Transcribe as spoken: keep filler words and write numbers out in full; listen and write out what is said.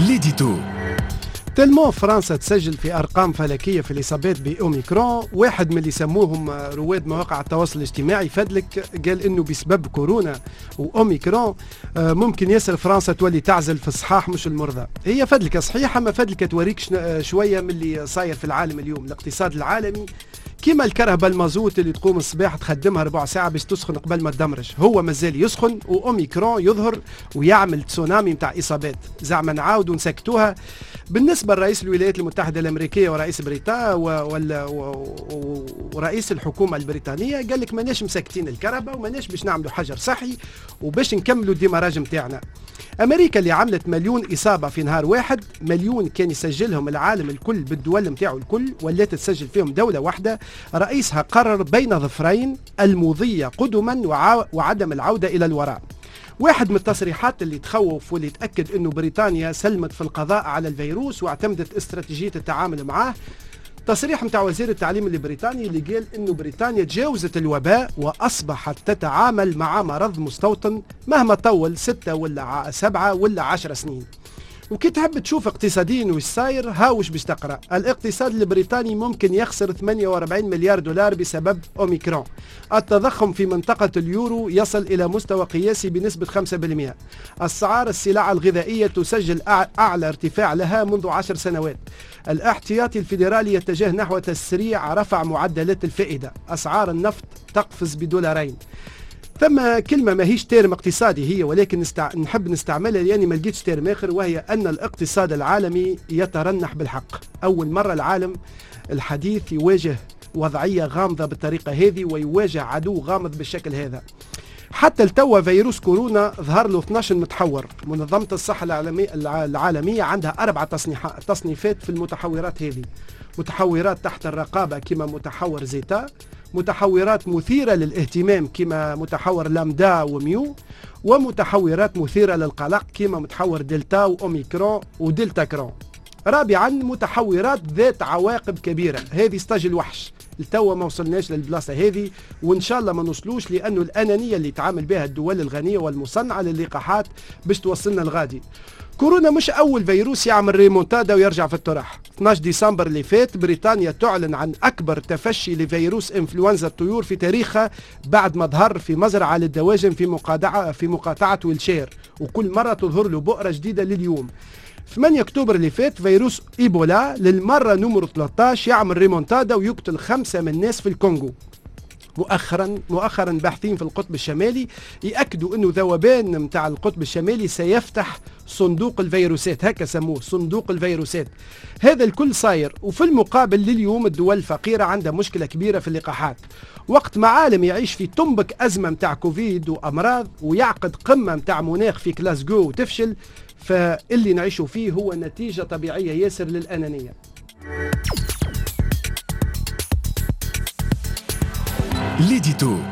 ليديتو. تلمو فرنسا تسجل في أرقام فلكية في الإصابات بأوميكرون. واحد من اللي يسموهم رواد مواقع التواصل الاجتماعي فدلك قال إنه بسبب كورونا وأوميكرون ممكن ياسر فرنسا تولي تعزل في الصحاح مش المرضى. هي فدلك صحيحة، ما فدلك توريك شوية من اللي صاير في العالم اليوم. الاقتصاد العالمي كيما الكرهبة المازوت اللي تقوم الصباح تخدمها ربع ساعة باش تسخن قبل ما تدمرش، هو مازال يسخن وأوميكرون يظهر ويعمل تسونامي متاع إصابات. زعما نعاودوا نسكتوها. بالنسبة لرئيس الولايات المتحدة الأمريكية ورئيس بريطانيا ورئيس الحكومة البريطانية قال لك ماناش مسكتين الكرهبة وماناش باش نعملوا حجر صحي وباش نكملوا الديماراج متاعنا. أمريكا اللي عملت مليون إصابة في نهار واحد، مليون كان يسجلهم العالم الكل بالدول متاعه الكل، ولات تسجل فيهم دولة واحدة رئيسها قرر بين ظفرين: المضي قدما وعدم العودة إلى الوراء. واحد من التصريحات اللي تخوف واللي تأكد أنه بريطانيا سلمت في القضاء على الفيروس واعتمدت استراتيجية التعامل معه، تصريح متاع وزير التعليم البريطاني اللي قال انه بريطانيا تجاوزت الوباء واصبحت تتعامل مع مرض مستوطن مهما طول ستة ولا سبعة ولا عشر سنين. وكي تحب تشوف اقتصاديا وش صاير هاوش باش تقرا. الاقتصاد البريطاني ممكن يخسر ثمانية وأربعين مليار دولار بسبب اوميكرون. التضخم في منطقة اليورو يصل الى مستوى قياسي بنسبة خمسة بالمئة. اسعار السلع الغذائية تسجل اعلى ارتفاع لها منذ عشر سنوات. الاحتياطي الفيدرالي يتجه نحو تسريع رفع معدلات الفائدة. اسعار النفط تقفز بدولارين. ثم كلمة ماهيش تيرم اقتصادي هي، ولكن نستع... نحب نستعملها لأني ما لقيتش تيرم آخر، وهي أن الاقتصاد العالمي يترنح بالحق. أول مرة العالم الحديث يواجه وضعية غامضة بالطريقة هذه ويواجه عدو غامض بالشكل هذا. حتى التوا فيروس كورونا ظهر له اثناش متحور. منظمة الصحة العالمية عندها أربع تصنيفات في المتحورات هذه: متحورات تحت الرقابة كما متحور زيتا، متحورات مثيرة للاهتمام كما متحور لامدا وميو، ومتحورات مثيرة للقلق كما متحور دلتا وأوميكرون ودلتا كرون. رابعا متحورات ذات عواقب كبيرة. هذه ستاج الوحش. التوا ما وصلناش للبلاصة هذه وإن شاء الله ما نوصلوش، لأنه الأنانية اللي تعامل بها الدول الغنية والمصنعة للقاحات باش توصلنا الغادي. كورونا مش أول فيروس يعمل ريمونتادا ويرجع في الطرح. اثناش ديسمبر اللي فات بريطانيا تعلن عن أكبر تفشي لفيروس إنفلونزا الطيور في تاريخها بعد ما ظهر في مزرعة للدواجن في مقاطعة في مقاطعة ويلشير، وكل مرة تظهر له بؤرة جديدة لليوم. ثمانية أكتوبر اللي فات فيروس إيبولا للمرة نمرة ثلاثة عشر يعمل ريمونتادا ويقتل خمسة من الناس في الكونغو. مؤخرا مؤخرا باحثين في القطب الشمالي يأكدوا انه ذوبان متاع القطب الشمالي سيفتح صندوق الفيروسات، هكا سموه صندوق الفيروسات. هذا الكل صاير، وفي المقابل لليوم الدول الفقيرة عندها مشكلة كبيرة في اللقاحات. وقت ما عالم يعيش في تنبك أزمة متاع كوفيد وأمراض ويعقد قمة متاع مناخ في كلاسجو وتفشل، فاللي نعيشه فيه هو نتيجة طبيعية ياسر للأنانية. ليديتو.